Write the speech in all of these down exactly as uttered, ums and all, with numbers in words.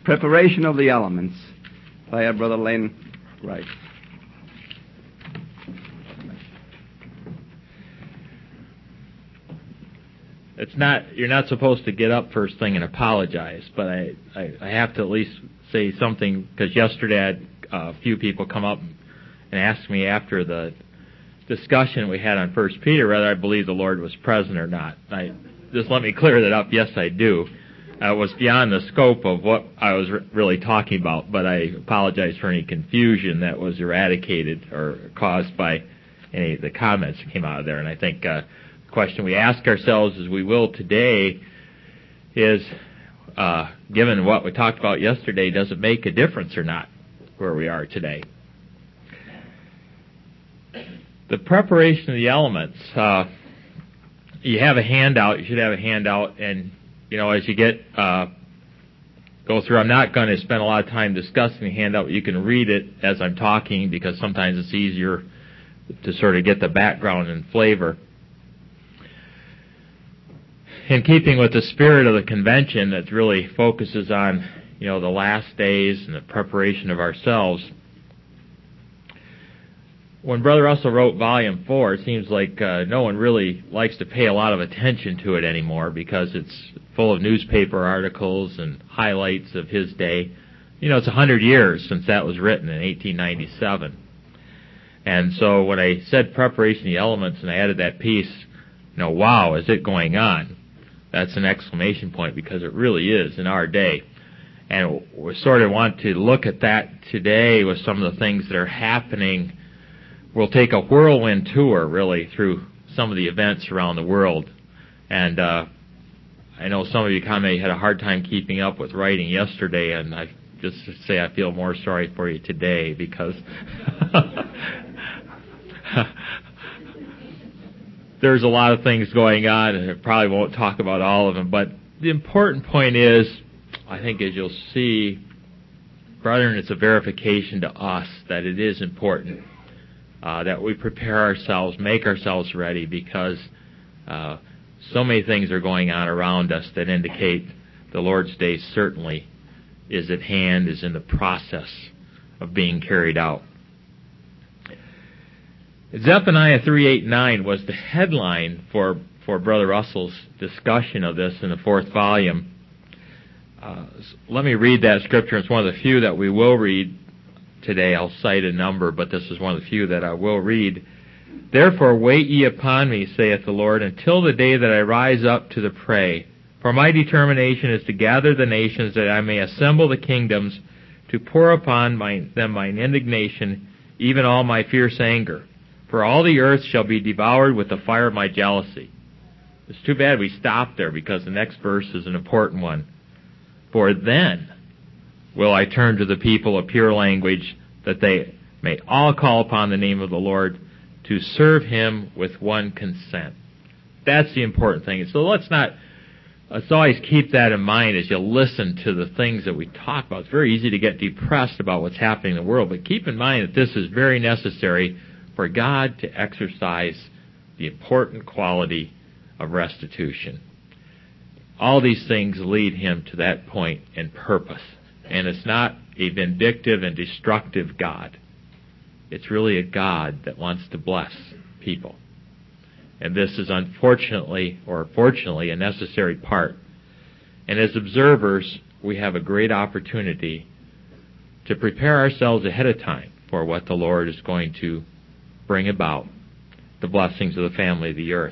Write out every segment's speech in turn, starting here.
Preparation of the Elements by our Brother Lane Wright. It's not, you're not supposed to get up first thing and apologize, but I, I, I have to at least say something, because yesterday I had a few people come up and ask me after the discussion we had on First Peter whether I believe the Lord was present or not. I, just let me clear that up. Yes, I do. Uh, it was beyond the scope of what I was re- really talking about, but I apologize for any confusion that was eradicated or caused by any of the comments that came out of there. And I think uh, the question we ask ourselves, as we will today, is, uh, given what we talked about yesterday, does it make a difference or not where we are today? The preparation of the elements, uh, you have a handout, you should have a handout, and, you know, as you get, uh, go through, I'm not going to spend a lot of time discussing the handout. You can read it as I'm talking, because sometimes it's easier to sort of get the background and flavor. In keeping with the spirit of the convention that really focuses on, you know, the last days and the preparation of ourselves, when Brother Russell wrote Volume four, it seems like uh, no one really likes to pay a lot of attention to it anymore, because it's full of newspaper articles and highlights of his day. You know, it's a hundred years since that was written in eighteen ninety-seven. And so when I said preparation of the elements and I added that piece, you know, wow, is it going on? That's an exclamation point, because it really is in our day. And we sort of want to look at that today with some of the things that are happening. We'll take a whirlwind tour, really, through some of the events around the world. And uh, I know some of you kind of had a hard time keeping up with writing yesterday, and I just to say I feel more sorry for you today, because there's a lot of things going on, and I probably won't talk about all of them. But the important point is, I think as you'll see, brethren, it's a verification to us that it is important uh, that we prepare ourselves, make ourselves ready, because uh, so many things are going on around us that indicate the Lord's day certainly is at hand, is in the process of being carried out. Zephaniah three eight nine was the headline for, for Brother Russell's discussion of this in the fourth volume. Uh, let me read that scripture. It's one of the few that we will read today. I'll cite a number, but this is one of the few that I will read. Therefore wait ye upon me, saith the Lord, until the day that I rise up to the prey. For my determination is to gather the nations, that I may assemble the kingdoms, to pour upon my, them mine indignation, even all my fierce anger. For all the earth shall be devoured with the fire of my jealousy. It's too bad we stopped there, because the next verse is an important one. For then will I turn to the people a pure language, that they may all call upon the name of the Lord, to serve him with one consent. That's the important thing. So let's not, let's always keep that in mind as you listen to the things that we talk about. It's very easy to get depressed about what's happening in the world, but keep in mind that this is very necessary for God to exercise the important quality of restitution. All these things lead him to that point and purpose. And it's not a vindictive and destructive God. It's really a God that wants to bless people. And this is unfortunately, or fortunately, a necessary part. And as observers, we have a great opportunity to prepare ourselves ahead of time for what the Lord is going to bring about, the blessings of the family of the earth.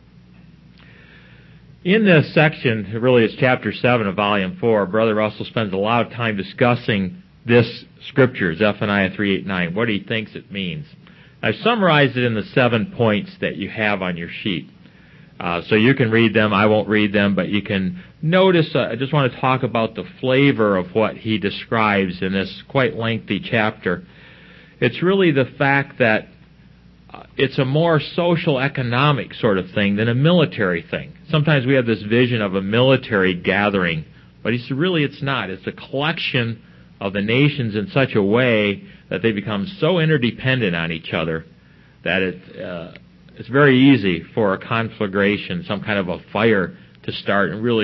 In this section, it really is chapter seven of volume four, Brother Russell spends a lot of time discussing this scripture, Zephaniah three eight nine, what he thinks it means. I've summarized it in the seven points that you have on your sheet. Uh, so you can read them. I won't read them, but you can notice, uh, I just want to talk about the flavor of what he describes in this quite lengthy chapter. It's really the fact that uh, it's a more social economic sort of thing than a military thing. Sometimes we have this vision of a military gathering, but he said really it's not. It's a collection of the nations in such a way that they become so interdependent on each other that it, uh, it's very easy for a conflagration, some kind of a fire to start and really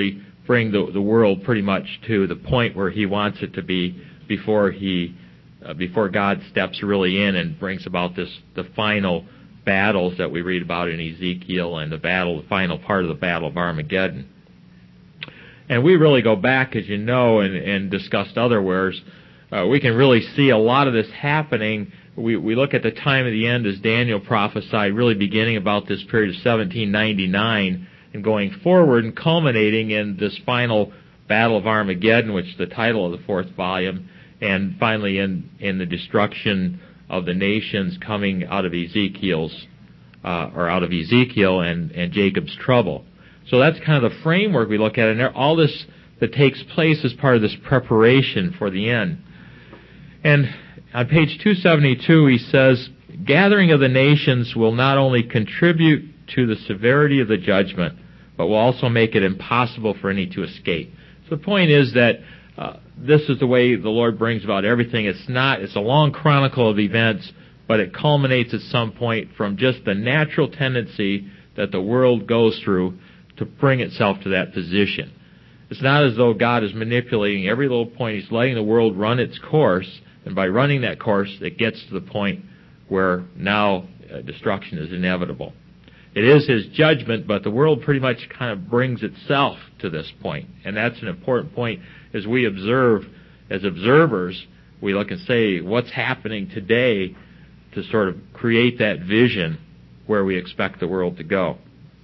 bring the, the world pretty much to the point where he wants it to be before he, uh, before God steps really in and brings about this, the final battles that we read about in Ezekiel and the battle, the final part of the Battle of Armageddon. And we really go back, as you know, and, and discussed otherwheres. Uh, we can really see a lot of this happening. We, we look at the time of the end as Daniel prophesied, really beginning about this period of seventeen ninety-nine and going forward and culminating in this final Battle of Armageddon, which is the title of the fourth volume, and finally in, in the destruction of the nations coming out of Ezekiel's, uh, or out of Ezekiel and, and Jacob's trouble. So that's kind of the framework we look at, and all this that takes place is part of this preparation for the end. And on page two seventy-two, he says, gathering of the nations will not only contribute to the severity of the judgment, but will also make it impossible for any to escape. So the point is that uh, this is the way the Lord brings about everything. It's not, it's a long chronicle of events, but it culminates at some point from just the natural tendency that the world goes through to bring itself to that position. It's not as though God is manipulating every little point. He's letting the world run its course, and by running that course, it gets to the point where now uh, destruction is inevitable. It is His judgment, but the world pretty much kind of brings itself to this point, and that's an important point. As we observe, as observers, we look and say, what's happening today to sort of create that vision where we expect the world to go.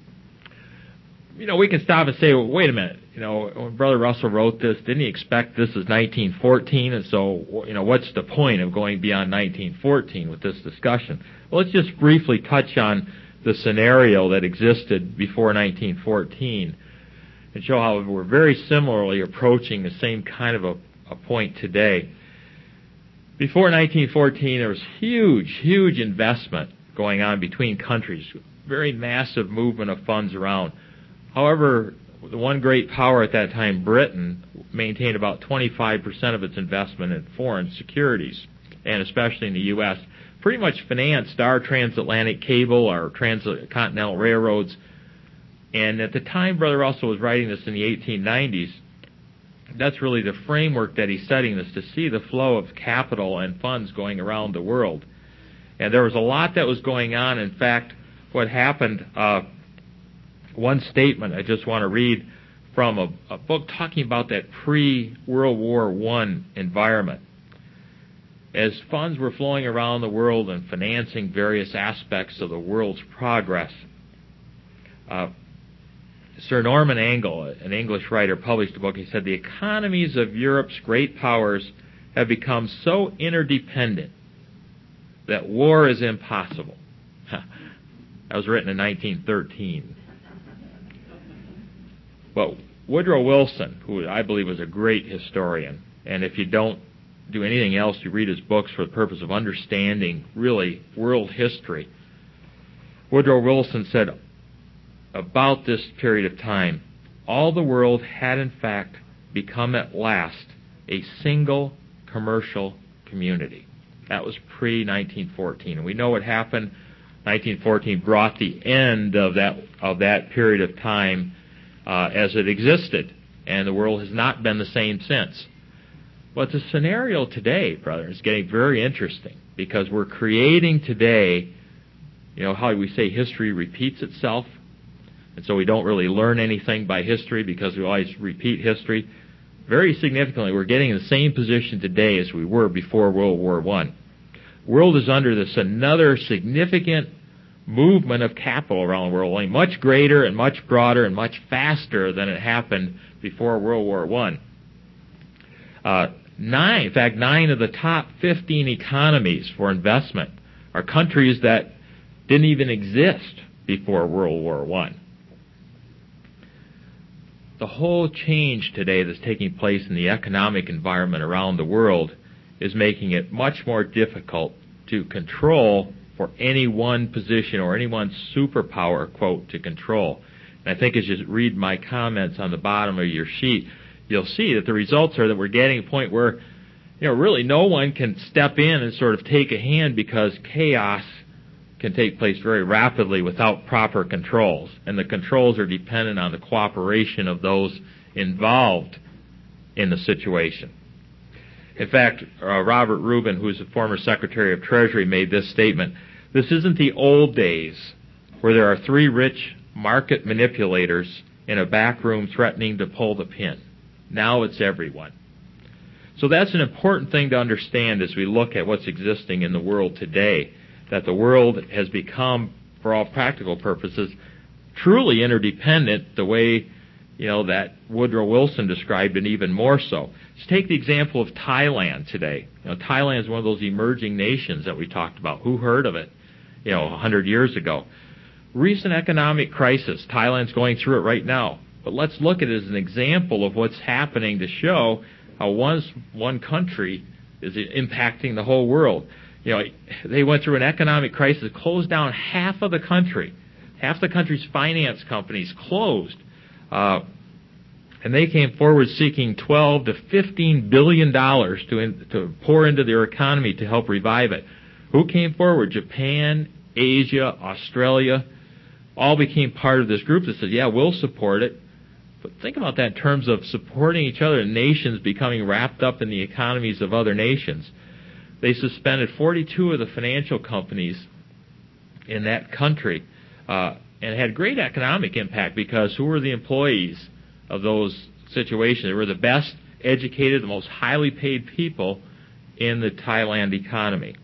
You know, we can stop and say, well, wait a minute, you know, when Brother Russell wrote this, didn't he expect this as nineteen fourteen? And so, you know, what's the point of going beyond nineteen fourteen with this discussion? Well, let's just briefly touch on the scenario that existed before nineteen fourteen and show how we're very similarly approaching the same kind of a, a point today. Before nineteen fourteen, there was huge, huge investment going on between countries, very massive movement of funds around. However, the one great power at that time, Britain, maintained about twenty-five percent of its investment in foreign securities, and especially in the U S, pretty much financed our transatlantic cable, our transcontinental railroads. And at the time Brother Russell was writing this in the eighteen nineties, that's really the framework that he's setting this, to see the flow of capital and funds going around the world. And there was a lot that was going on. In fact, what happened... Uh, One statement I just want to read from a, a book talking about that pre-World War One environment. As funds were flowing around the world and financing various aspects of the world's progress, uh, Sir Norman Angell, an English writer, published a book. He said, the economies of Europe's great powers have become so interdependent that war is impossible. That was written in nineteen thirteen. But Woodrow Wilson, who I believe was a great historian, and if you don't do anything else, you read his books for the purpose of understanding, really, world history. Woodrow Wilson said about this period of time, all the world had in fact become at last a single commercial community. That was pre nineteen fourteen. And we know what happened. nineteen fourteen brought the end of that, of that period of time Uh, as it existed, and the world has not been the same since. But the scenario today, brother, is getting very interesting, because we're creating today, you know, how we say history repeats itself, and so we don't really learn anything by history because we always repeat history. Very significantly, we're getting in the same position today as we were before World War One. The world is under this another significant movement of capital around the world, only much greater and much broader and much faster than it happened before World War One. Uh, nine, in fact, nine of the top fifteen economies for investment are countries that didn't even exist before World War One. The whole change today that's taking place in the economic environment around the world is making it much more difficult to control for any one position or any one superpower, quote, to control. And I think as you read my comments on the bottom of your sheet, you'll see that the results are that we're getting a point where, you know, really no one can step in and sort of take a hand, because chaos can take place very rapidly without proper controls. And the controls are dependent on the cooperation of those involved in the situation. In fact, uh, Robert Rubin, who is the former Secretary of Treasury, made this statement: "This isn't the old days where there are three rich market manipulators in a back room threatening to pull the pin. Now it's everyone." So that's an important thing to understand as we look at what's existing in the world today, that the world has become, for all practical purposes, truly interdependent, the way, you know, that Woodrow Wilson described it, even more so. Let's take the example of Thailand today. You know, Thailand is one of those emerging nations that we talked about. Who heard of it, you know, a hundred years ago? Recent economic crisis. Thailand's going through it right now. But let's look at it as an example of what's happening to show how once one country is impacting the whole world. You know, they went through an economic crisis, closed down half of the country. Half the country's finance companies closed. Uh, and they came forward seeking twelve to fifteen billion dollars to in, to pour into their economy to help revive it. Who came forward? Japan, Asia, Australia, all became part of this group that said, yeah, we'll support it. But think about that in terms of supporting each other, nations becoming wrapped up in the economies of other nations. They suspended forty-two of the financial companies in that country, uh, and had great economic impact, because who were the employees of those situations? They were the best educated, the most highly paid people in the Thailand economy.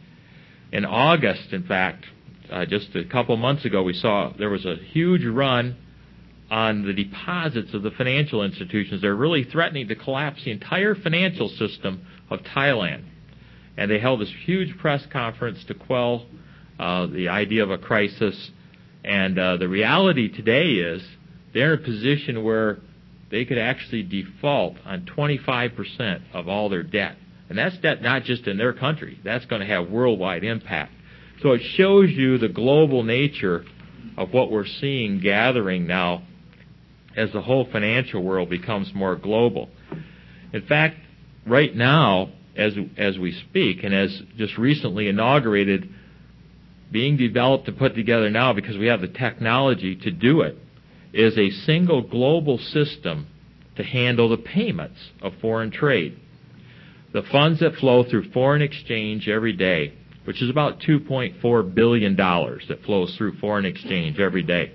In August, in fact, uh, just a couple months ago, we saw there was a huge run on the deposits of the financial institutions. They're really threatening to collapse the entire financial system of Thailand. And they held this huge press conference to quell uh, the idea of a crisis. And uh, the reality today is they're in a position where they could actually default on twenty-five percent of all their debt. And that's debt not just in their country. That's going to have worldwide impact. So it shows you the global nature of what we're seeing gathering now as the whole financial world becomes more global. In fact, right now, as as we speak, and as just recently inaugurated, being developed and put together now because we have the technology to do it, is a single global system to handle the payments of foreign trade. The funds that flow through foreign exchange every day, which is about two point four billion dollars that flows through foreign exchange every day.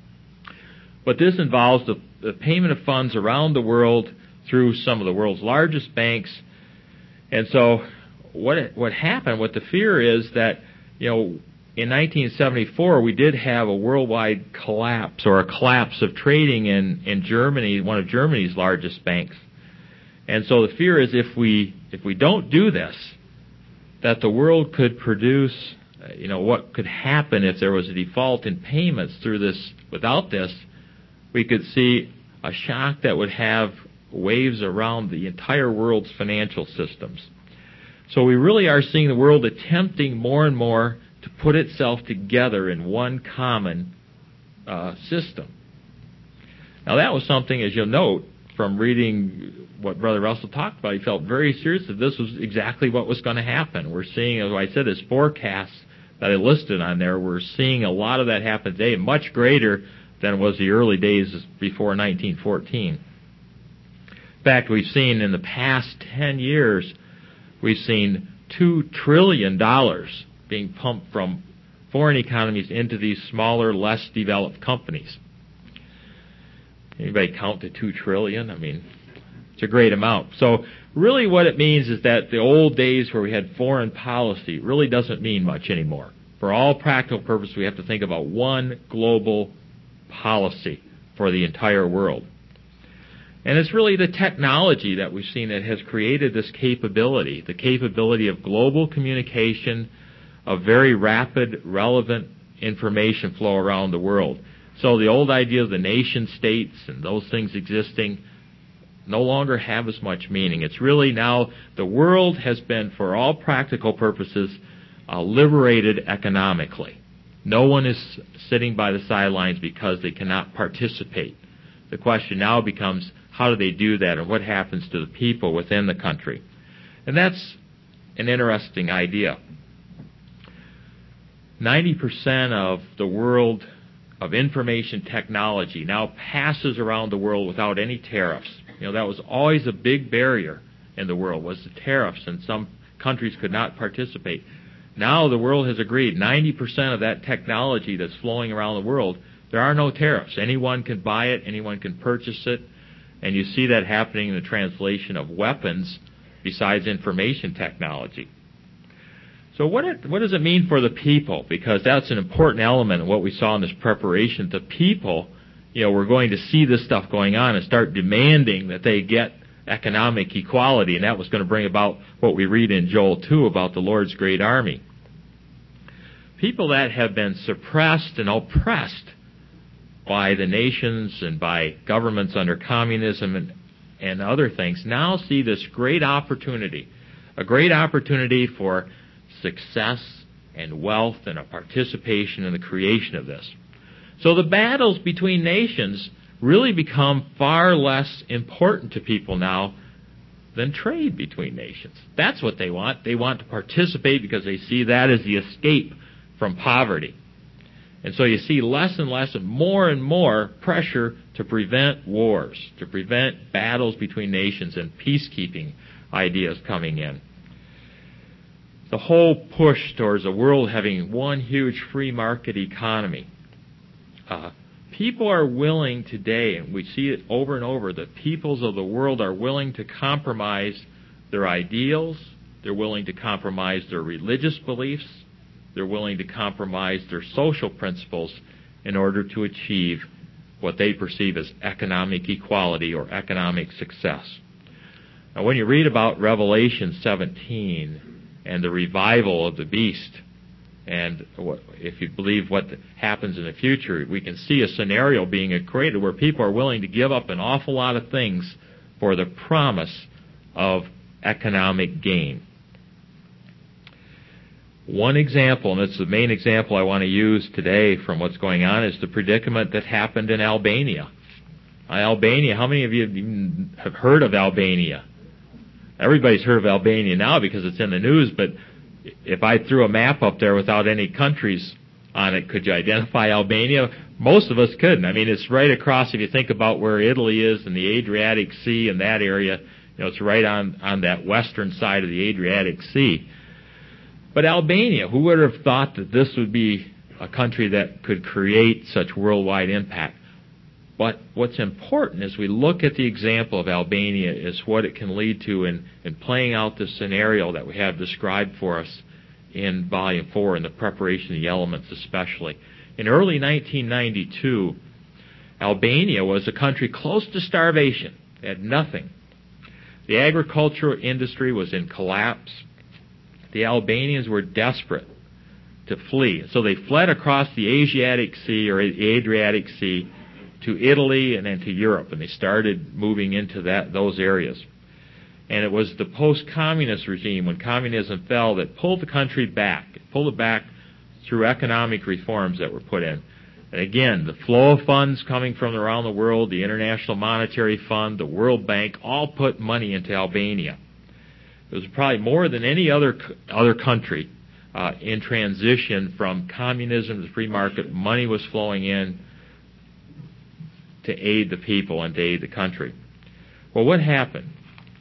But this involves the, the payment of funds around the world through some of the world's largest banks. And so what what happened, what the fear is that, you know, in nineteen seventy-four, we did have a worldwide collapse, or a collapse of trading in, in Germany, one of Germany's largest banks. And so the fear is if we if we don't do this, that the world could produce, you know, what could happen if there was a default in payments through this. Without this, we could see a shock that would have waves around the entire world's financial systems. So we really are seeing the world attempting more and more to put itself together in one common uh, system. Now that was something, as you'll note, from reading what Brother Russell talked about, he felt very serious that this was exactly what was going to happen. We're seeing, as I said, his forecasts that I listed on there, we're seeing a lot of that happen today, much greater than was the early days before nineteen fourteen. In fact, we've seen in the past ten years, we've seen two trillion dollars being pumped from foreign economies into these smaller, less developed companies. Anybody count to two trillion? I mean, it's a great amount. So really what it means is that the old days where we had foreign policy really doesn't mean much anymore. For all practical purposes, we have to think about one global policy for the entire world. And it's really the technology that we've seen that has created this capability, the capability of global communication, of very rapid, relevant information flow around the world. So the old idea of the nation states and those things existing no longer have as much meaning. It's really now the world has been, for all practical purposes, uh, liberated economically. No one is sitting by the sidelines because they cannot participate. The question now becomes, how do they do that, and what happens to the people within the country? And that's an interesting idea. ninety percent of the world of information technology now passes around the world without any tariffs. You know, that was always a big barrier in the world, was the tariffs, and some countries could not participate. Now the world has agreed ninety percent of that technology that's flowing around the world, there are no tariffs. Anyone can buy it, anyone can purchase it, and you see that happening in the translation of weapons besides information technology. So what it, what does it mean for the people? Because that's an important element of what we saw in this preparation. The people, you know, we're going to see this stuff going on and start demanding that they get economic equality, and that was going to bring about what we read in Joel two about the Lord's great army. People that have been suppressed and oppressed by the nations and by governments under communism and, and other things now see this great opportunity, a great opportunity for success and wealth and a participation in the creation of this. So the battles between nations really become far less important to people now than trade between nations. That's what they want. They want to participate because they see that as the escape from poverty. And so you see less and less and more and more pressure to prevent wars, to prevent battles between nations and peacekeeping ideas coming in. The whole push towards a world having one huge free market economy. Uh, people are willing today, and we see it over and over, the peoples of the world are willing to compromise their ideals, they're willing to compromise their religious beliefs, they're willing to compromise their social principles in order to achieve what they perceive as economic equality or economic success. Now, when you read about Revelation seventeen and the revival of the beast, and what, if you believe what happens in the future, we can see a scenario being created where people are willing to give up an awful lot of things for the promise of economic gain. One example, and it's the main example I want to use today from what's going on, is the predicament that happened in Albania. Uh, Albania, how many of you even have heard of Albania? Everybody's heard of Albania now because it's in the news, but if I threw a map up there without any countries on it, could you identify Albania? Most of us couldn't. I mean, it's right across, if you think about where Italy is in the Adriatic Sea and that area, you know, it's right on, on that western side of the Adriatic Sea. But Albania, who would have thought that this would be a country that could create such worldwide impact? But what's important as we look at the example of Albania is what it can lead to in, in playing out the scenario that we have described for us in Volume four, in the preparation of the elements especially. In early nineteen ninety-two, Albania was a country close to starvation. It had nothing. The agricultural industry was in collapse. The Albanians were desperate to flee. So they fled across the Asiatic Sea or the Adriatic Sea to Italy and then to Europe, and they started moving into that those areas. And it was the post-communist regime, when communism fell, that pulled the country back. It pulled it back through economic reforms that were put in. And again, the flow of funds coming from around the world, the International Monetary Fund, the World Bank, all put money into Albania. It was probably more than any other other country uh, in transition from communism to free market. Money was flowing in to aid the people and to aid the country. Well, what happened?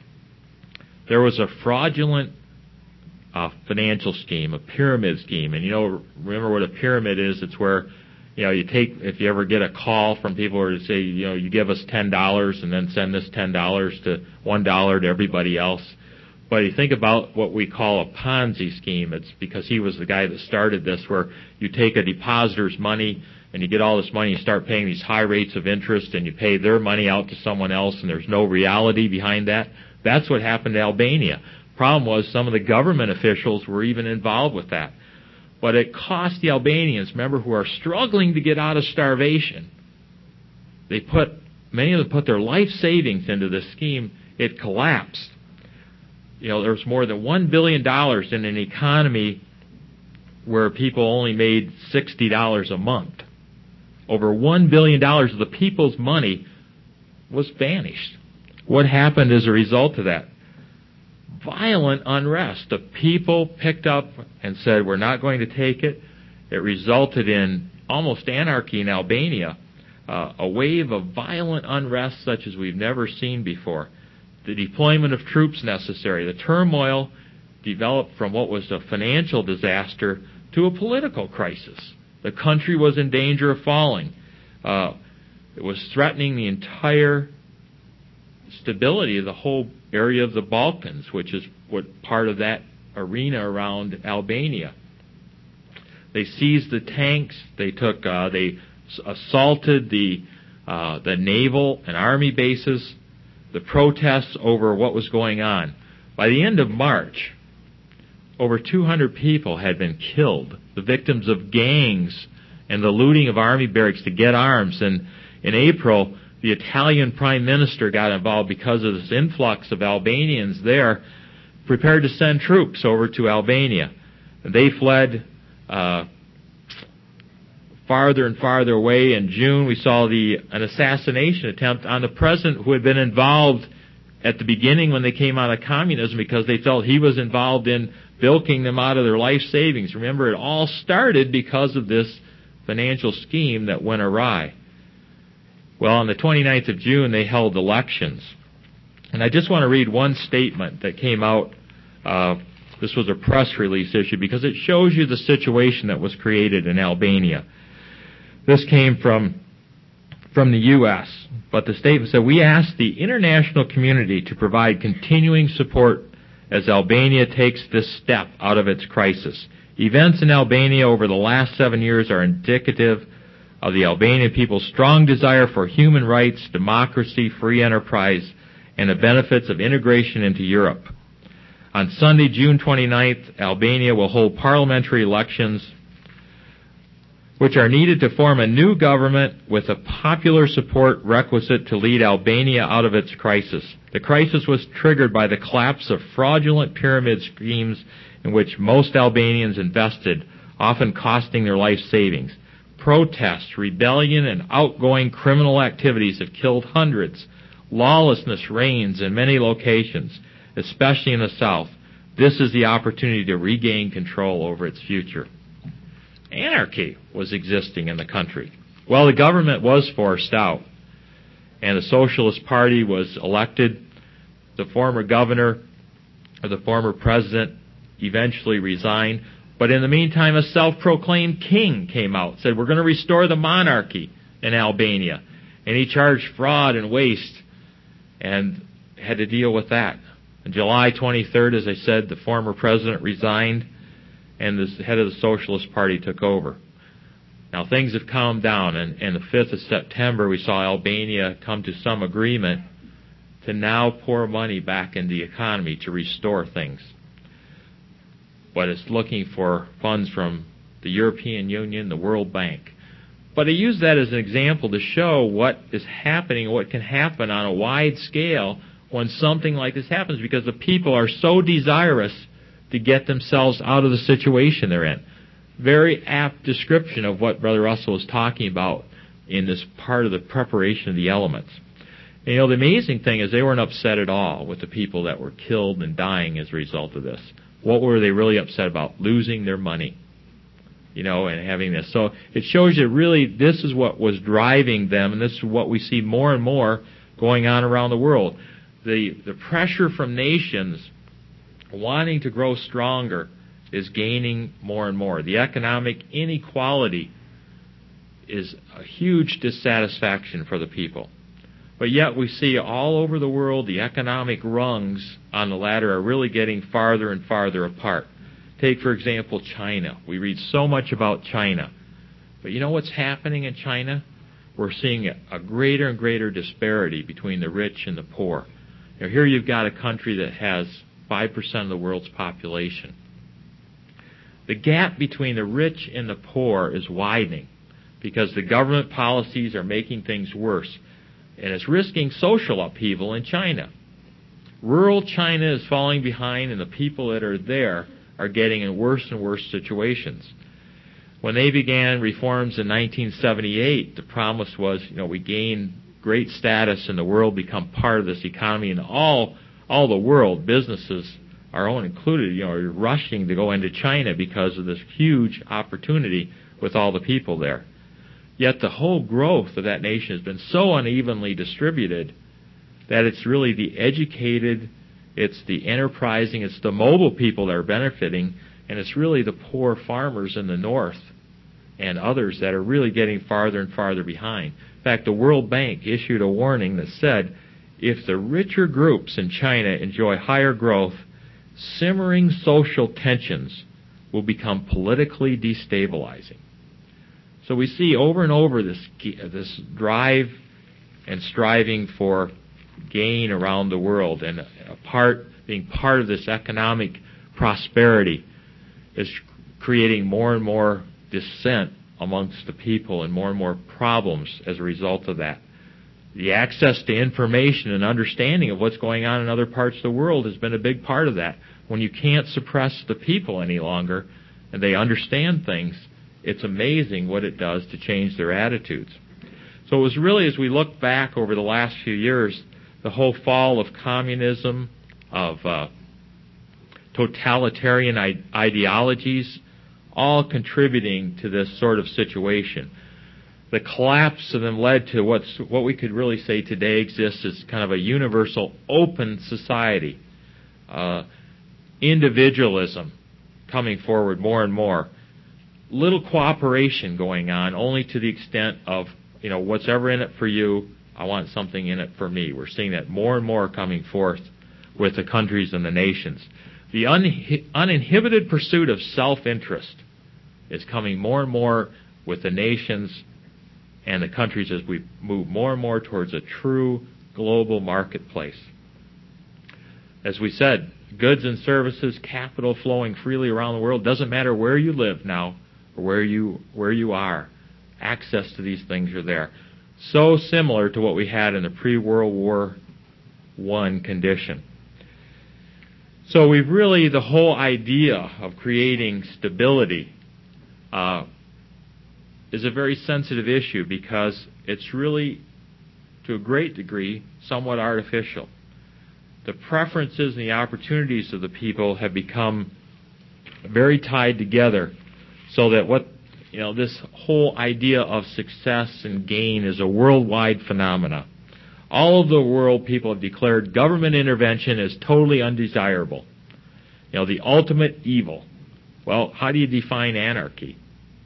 There was a fraudulent uh, financial scheme, a pyramid scheme. And, you know, remember what a pyramid is? It's where, you know, you take, if you ever get a call from people who say, you know, you give us ten dollars and then send this ten dollars to one dollar to everybody else. But you think about what we call a Ponzi scheme. It's because he was the guy that started this, where you take a depositor's money and you get all this money, you start paying these high rates of interest, and you pay their money out to someone else, and there's no reality behind that. That's what happened to Albania. Problem was, some of the government officials were even involved with that. But it cost the Albanians, remember, who are struggling to get out of starvation. They put, many of them put their life savings into this scheme. It collapsed. You know, there was more than one billion dollars in an economy where people only made sixty dollars a month. Over one billion dollars of the people's money was vanished. What happened as a result of that? Violent unrest. The people picked up and said, we're not going to take it. It resulted in almost anarchy in Albania, uh, a wave of violent unrest such as we've never seen before, the deployment of troops necessary, the turmoil developed from what was a financial disaster to a political crisis. The country was in danger of falling. Uh, it was threatening the entire stability of the whole area of the Balkans, which is what part of that arena around Albania. They seized the tanks. They took. Uh, they assaulted the uh, the naval and army bases. The protests over what was going on. By the end of March, over two hundred people had been killed, the victims of gangs and the looting of army barracks to get arms. And in April, the Italian prime minister got involved because of this influx of Albanians there, prepared to send troops over to Albania. They fled uh, farther and farther away. In June, we saw the an assassination attempt on the president who had been involved at the beginning when they came out of communism because they felt he was involved in bilking them out of their life savings. Remember, it all started because of this financial scheme that went awry. Well, on the twenty-ninth of June, they held elections. And I just want to read one statement that came out. Uh, this was a press release issue because it shows you the situation that was created in Albania. This came from from the U S, but the statement said, "We ask the international community to provide continuing support as Albania takes this step out of its crisis. Events in Albania over the last seven years are indicative of the Albanian people's strong desire for human rights, democracy, free enterprise, and the benefits of integration into Europe. On Sunday, June twenty-ninth, Albania will hold parliamentary elections which are needed to form a new government with the popular support requisite to lead Albania out of its crisis. The crisis was triggered by the collapse of fraudulent pyramid schemes in which most Albanians invested, often costing their life savings. Protests, rebellion, and outgoing criminal activities have killed hundreds. Lawlessness reigns in many locations, especially in the south. This is the opportunity to regain control over its future." Anarchy was existing in the country. Well, the government was forced out, and the Socialist Party was elected. The former governor, or the former president, eventually resigned. But in the meantime, a self-proclaimed king came out, said, "We're going to restore the monarchy in Albania." And he charged fraud and waste and had to deal with that. On July twenty-third, as I said, the former president resigned, and the head of the Socialist Party took over. Now, things have calmed down, and, and the fifth of September, we saw Albania come to some agreement to now pour money back into the economy to restore things. But it's looking for funds from the European Union, the World Bank. But I use that as an example to show what is happening, what can happen on a wide scale when something like this happens, because the people are so desirous to get themselves out of the situation they're in. Very apt description of what Brother Russell was talking about in this part of the preparation of the elements. And, you know, the amazing thing is they weren't upset at all with the people that were killed and dying as a result of this. What were they really upset about? Losing their money, you know, and having this. So it shows you really this is what was driving them, and this is what we see more and more going on around the world. The, the pressure from nations wanting to grow stronger is gaining more and more. The economic inequality is a huge dissatisfaction for the people. But yet we see all over the world the economic rungs on the ladder are really getting farther and farther apart. Take, for example, China. We read so much about China. But you know what's happening in China? We're seeing a, a greater and greater disparity between the rich and the poor. Now, here you've got a country that has five percent of the world's population. The gap between the rich and the poor is widening because the government policies are making things worse, and it's risking social upheaval in China. Rural China is falling behind, and the people that are there are getting in worse and worse situations. When they began reforms in nineteen seventy-eight, the promise was, you know, we gain great status and the world become part of this economy, and all all the world, businesses, our own included, you know, are rushing to go into China because of this huge opportunity with all the people there. Yet the whole growth of that nation has been so unevenly distributed that it's really the educated, it's the enterprising, it's the mobile people that are benefiting, and it's really the poor farmers in the north and others that are really getting farther and farther behind. In fact, the World Bank issued a warning that said, if the richer groups in China enjoy higher growth, simmering social tensions will become politically destabilizing. So we see over and over this this drive and striving for gain around the world, and a part being part of this economic prosperity is creating more and more dissent amongst the people and more and more problems as a result of that. The access to information and understanding of what's going on in other parts of the world has been a big part of that. When you can't suppress the people any longer and they understand things, it's amazing what it does to change their attitudes. So it was really, as we look back over the last few years, the whole fall of communism, of uh, totalitarian I- ideologies, all contributing to this sort of situation. The collapse of them led to what's what we could really say today exists as kind of a universal open society. Uh, individualism coming forward more and more. Little cooperation going on, only to the extent of, you know, what's ever in it for you, I want something in it for me. We're seeing that more and more coming forth with the countries and the nations. The un- uninhibited pursuit of self-interest is coming more and more with the nations and the countries as we move more and more towards a true global marketplace. As we said, goods and services, capital flowing freely around the world. Doesn't matter where you live now or where you where you are. Access to these things are there. So similar to what we had in the pre-World War One condition. So we've really, the whole idea of creating stability uh, is a very sensitive issue because it's really, to a great degree, somewhat artificial. The preferences and the opportunities of the people have become very tied together so that what, you know, this whole idea of success and gain is a worldwide phenomena. All of the world people have declared government intervention as totally undesirable. You know, the ultimate evil. Well, how do you define anarchy?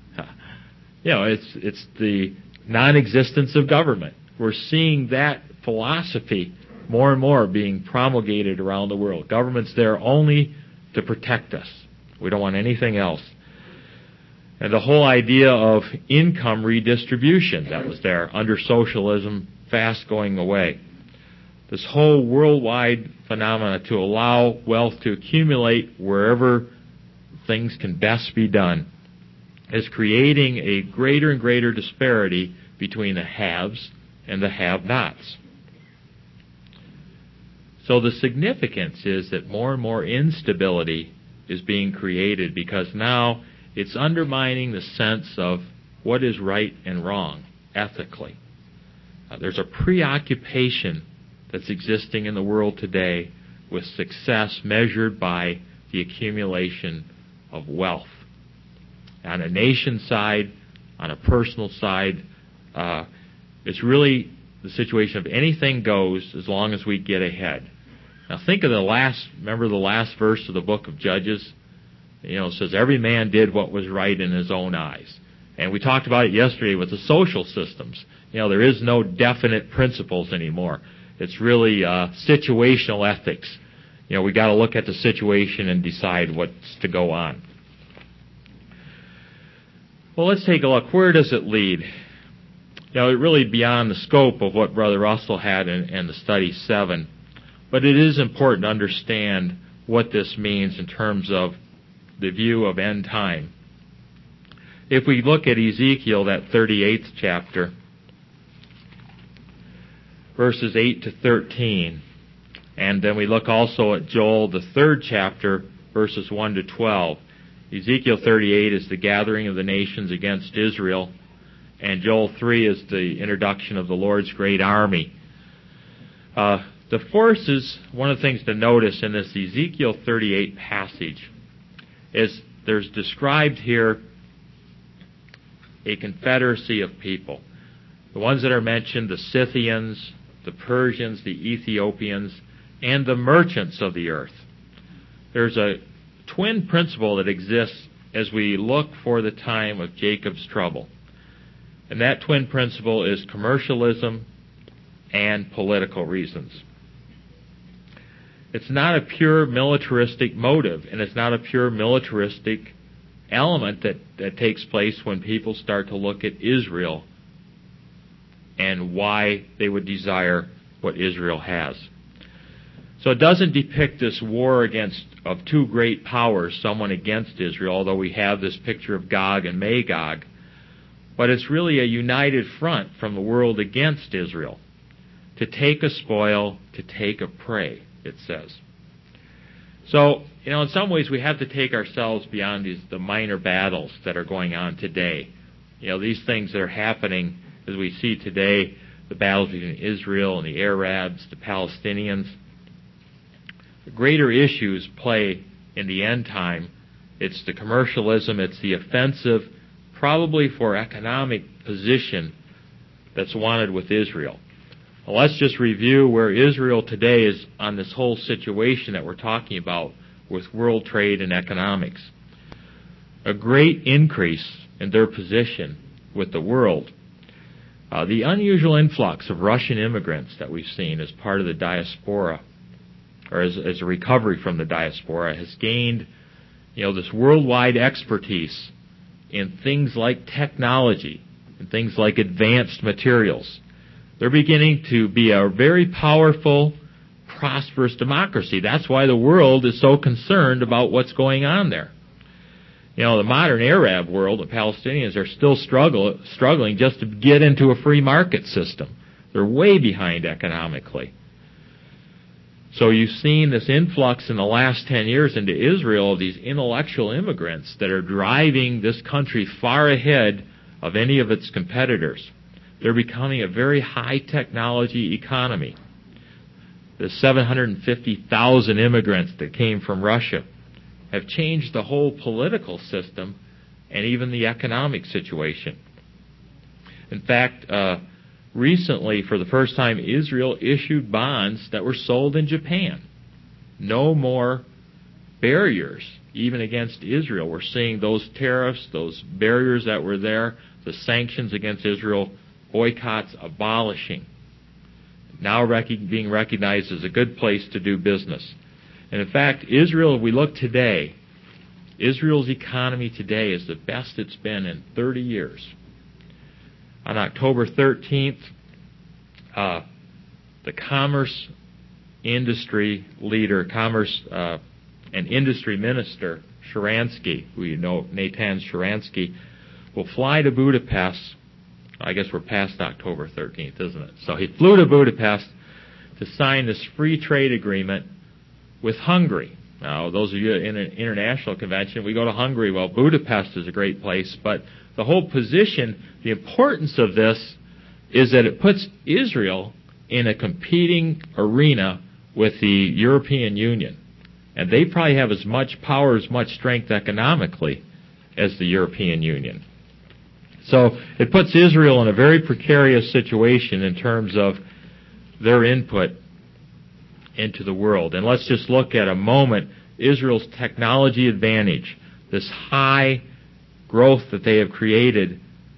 You know, it's it's the non-existence of government. We're seeing that philosophy more and more being promulgated around the world. Government's there only to protect us. We don't want anything else. And the whole idea of income redistribution that was there under socialism fast going away. This whole worldwide phenomena to allow wealth to accumulate wherever things can best be done is creating a greater and greater disparity between the haves and the have-nots. So the significance is that more and more instability is being created because now it's undermining the sense of what is right and wrong ethically. Uh, there's a preoccupation that's existing in the world today with success measured by the accumulation of wealth. On a nation side, on a personal side, uh, it's really the situation of anything goes as long as we get ahead. Now think of the last, remember the last verse of the book of Judges? You know, it says, every man did what was right in his own eyes. And we talked about it yesterday with the social systems. You know, there is no definite principles anymore. It's really uh, situational ethics. You know, we got to look at the situation and decide what's to go on. Well, let's take a look. Where does it lead? You know, it really beyond the scope of what Brother Russell had in, in the study seven. But it is important to understand what this means in terms of the view of end time. If we look at Ezekiel, that thirty-eighth chapter, verses eight to thirteen, and then we look also at Joel, the third chapter, verses one to twelve. Ezekiel thirty-eight is the gathering of the nations against Israel, and Joel three is the introduction of the Lord's great army. Uh, the forces, one of the things to notice in this Ezekiel thirty-eight passage is there's described here a confederacy of people. The ones that are mentioned, the Scythians, the Persians, the Ethiopians, and the merchants of the earth. There's a twin principle that exists as we look for the time of Jacob's trouble. And that twin principle is commercialism and political reasons. It's not a pure militaristic motive, and it's not a pure militaristic element that, that takes place when people start to look at Israel and why they would desire what Israel has. So it doesn't depict this war against of two great powers, someone against Israel, although we have this picture of Gog and Magog. But it's really a united front from the world against Israel, to take a spoil, to take a prey, it says. So, you know, in some ways we have to take ourselves beyond these, the minor battles that are going on today. You know, these things that are happening as we see today, the battles between Israel and the Arabs, the Palestinians. The greater issues play in the end time. It's the commercialism, it's the offensive, probably for economic position that's wanted with Israel. Well, let's just review where Israel today is on this whole situation that we're talking about with world trade and economics. A great increase in their position with the world. Uh, the unusual influx of Russian immigrants that we've seen as part of the diaspora, or as, as a recovery from the diaspora, has gained, you know, this worldwide expertise in things like technology and things like advanced materials. They're beginning to be a very powerful, prosperous democracy. That's why the world is so concerned about what's going on there. You know, the modern Arab world, the Palestinians, are still struggle, struggling just to get into a free market system. They're way behind economically. So you've seen this influx in the last ten years into Israel of these intellectual immigrants that are driving this country far ahead of any of its competitors. They're becoming a very high technology economy. The seven hundred fifty thousand immigrants that came from Russia have changed the whole political system and even the economic situation. In fact, uh, recently, for the first time, Israel issued bonds that were sold in Japan. No more barriers, even against Israel. We're seeing those tariffs, those barriers that were there, the sanctions against Israel, boycotts abolishing. Now rec- being recognized as a good place to do business. And in fact, Israel, if we look today, Israel's economy today is the best it's been in thirty years. On October thirteenth, uh, the commerce industry leader, commerce uh, and industry minister, Sharansky, who you know, Natan Sharansky, will fly to Budapest. I guess we're past October thirteenth, isn't it? So he flew to Budapest to sign this free trade agreement with Hungary. Now, those of you in an international convention, we go to Hungary. Well, Budapest is a great place, but the whole position, the importance of this is that it puts Israel in a competing arena with the European Union. And they probably have as much power, as much strength economically as the European Union. So it puts Israel in a very precarious situation in terms of their input into the world. And let's just look at a moment Israel's technology advantage, this high growth that they have created,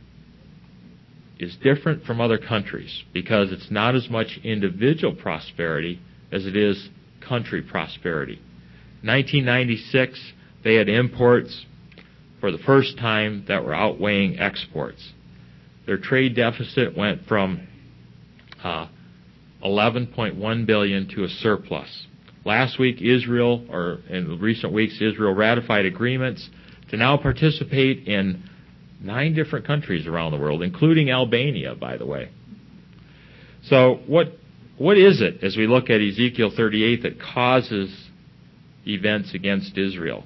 is different from other countries because it's not as much individual prosperity as it is country prosperity. nineteen ninety-six, they had imports for the first time that were outweighing exports. Their trade deficit went from uh, eleven point one billion dollars to a surplus. Last week, Israel, or in recent weeks, Israel ratified agreements to now participate in nine different countries around the world, including Albania, by the way. So what what is it, as we look at Ezekiel thirty-eight, that causes events against Israel?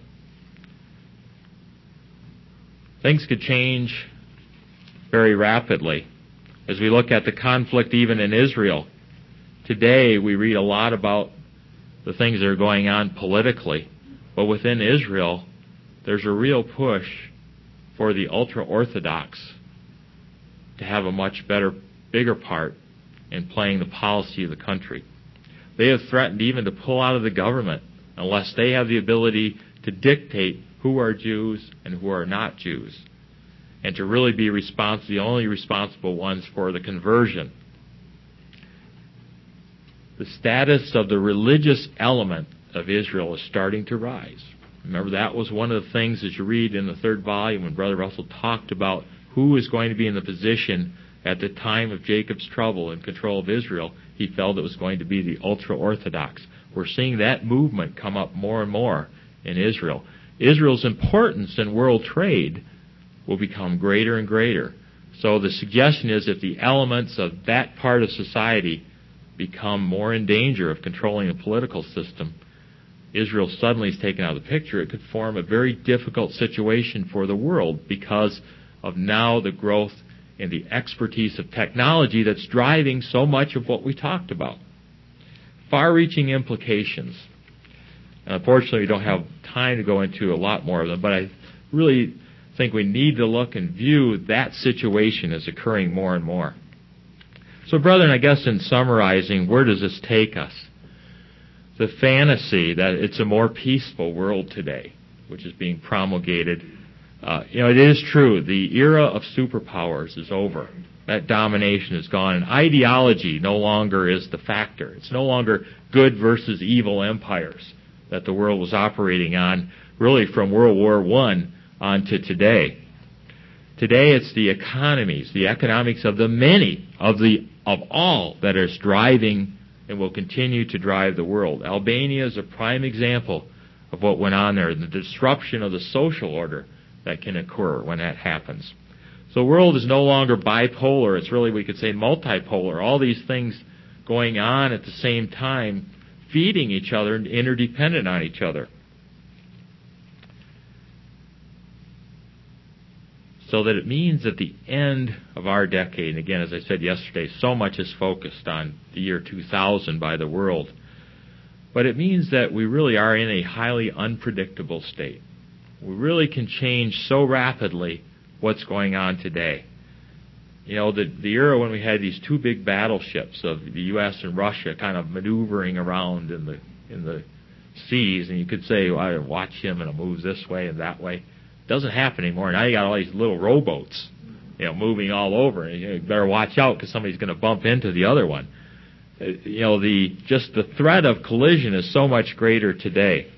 Things could change very rapidly. As we look at the conflict even in Israel, today we read a lot about the things that are going on politically, but within Israel, there's a real push for the ultra-Orthodox to have a much better, bigger part in playing the policy of the country. They have threatened even to pull out of the government unless they have the ability to dictate who are Jews and who are not Jews, and to really be responsible, the only responsible ones for the conversion. The status of the religious element of Israel is starting to rise. Remember, that was one of the things, as you read in the third volume, when Brother Russell talked about who is going to be in the position at the time of Jacob's trouble in control of Israel. He felt it was going to be the ultra-Orthodox. We're seeing that movement come up more and more in Israel. Israel's importance in world trade will become greater and greater. So the suggestion is if the elements of that part of society become more in danger of controlling the political system, Israel suddenly is taken out of the picture. It could form a very difficult situation for the world because of now the growth in the expertise of technology that's driving so much of what we talked about. Far-reaching implications. And unfortunately, we don't have time to go into a lot more of them, but I really think we need to look and view that situation as occurring more and more. So, brethren, I guess in summarizing, where does this take us? The fantasy that it's a more peaceful world today, which is being promulgated, uh, you know, it is true. The era of superpowers is over. That domination is gone, and ideology no longer is the factor. It's no longer good versus evil empires that the world was operating on, really from World War One on to today. Today it's the economies, the economics of the many, of the of all that is driving and will continue to drive the world. Albania is a prime example of what went on there, the disruption of the social order that can occur when that happens. So the world is no longer bipolar. It's really, we could say, multipolar. All these things going on at the same time, feeding each other and interdependent on each other. So that it means at the end of our decade, and again, as I said yesterday, so much is focused on the year two thousand by the world, but it means that we really are in a highly unpredictable state. We really can change so rapidly what's going on today. You know, the, the era when we had these two big battleships of the U S and Russia kind of maneuvering around in the in the seas, and you could say, well, I watch him and it moves this way and that way. Doesn't happen anymore. Now you got all these little rowboats, you know, moving all over. And you better watch out because somebody's going to bump into the other one. Uh, you know, the just the threat of collision is so much greater today.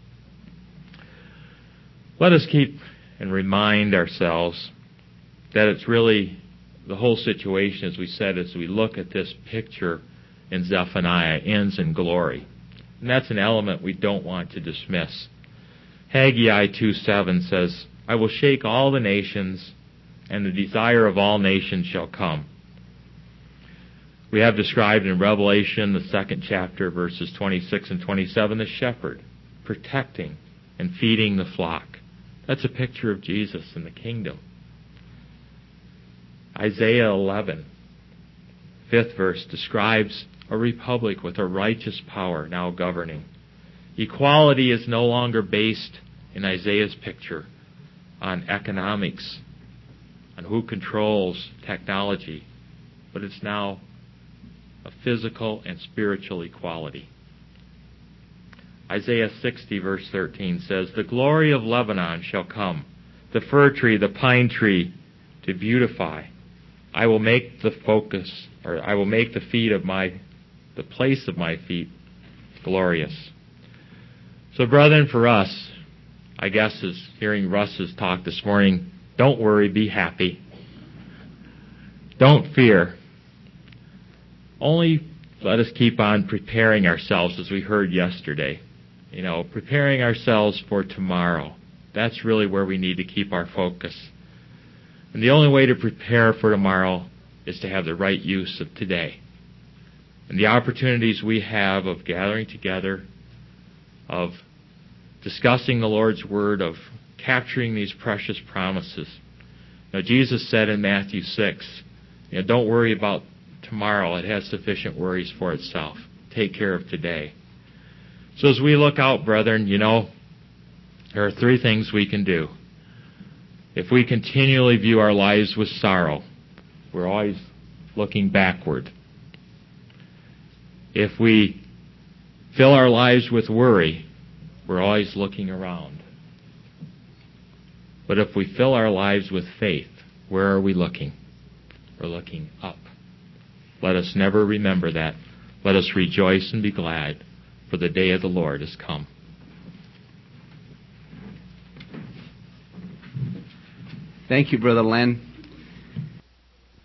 Let us keep and remind ourselves that it's really the whole situation, as we said, as we look at this picture in Zephaniah, ends in glory. And that's an element we don't want to dismiss. Haggai two seven says, I will shake all the nations, and the desire of all nations shall come. We have described in Revelation, the second chapter, verses twenty-six and twenty-seven, the shepherd protecting and feeding the flock. That's a picture of Jesus and the kingdom. Isaiah eleven, fifth verse, describes a republic with a righteous power now governing. Equality is no longer based in Isaiah's picture on economics, on who controls technology, but it's now a physical and spiritual equality. Isaiah sixty verse thirteen says, the glory of Lebanon shall come, the fir tree, the pine tree, to beautify. I will make the focus, or I will make the feet of my, the place of my feet glorious. So, brethren, for us, I guess, as hearing Russ's talk this morning, don't worry, be happy. Don't fear. Only let us keep on preparing ourselves, as we heard yesterday. You know, preparing ourselves for tomorrow. That's really where we need to keep our focus. And the only way to prepare for tomorrow is to have the right use of today. And the opportunities we have of gathering together, of discussing the Lord's Word, of capturing these precious promises. Now, Jesus said in Matthew six, you know, don't worry about tomorrow. It has sufficient worries for itself. Take care of today. So as we look out, brethren, you know, there are three things we can do. If we continually view our lives with sorrow, we're always looking backward. If we fill our lives with worry, we're always looking around. But if we fill our lives with faith, where are we looking? We're looking up. Let us never remember that. Let us rejoice and be glad, for the day of the Lord has come. Thank you, Brother Len.